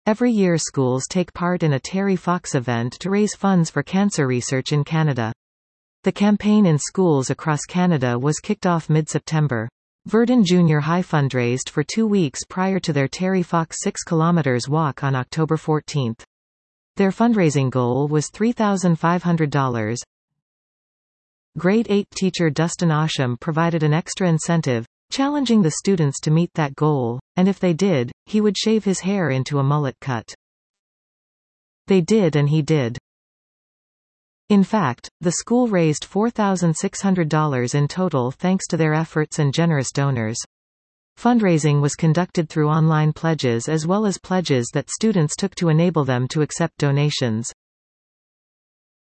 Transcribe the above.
Every year schools take part in a Terry Fox event to raise funds for cancer research in Canada. The campaign in schools across Canada was kicked off mid-September. Verdon Junior High fundraised for 2 weeks prior to their Terry Fox 6 km walk on October 14. Their fundraising goal was $3,500. Grade 8 teacher Dustin Osham provided an extra incentive, challenging the students to meet that goal, and if they did, he would shave his hair into a mullet cut. They did, and he did. In fact, the school raised $4,600 in total thanks to their efforts and generous donors. Fundraising was conducted through online pledges as well as pledges that students took to enable them to accept donations.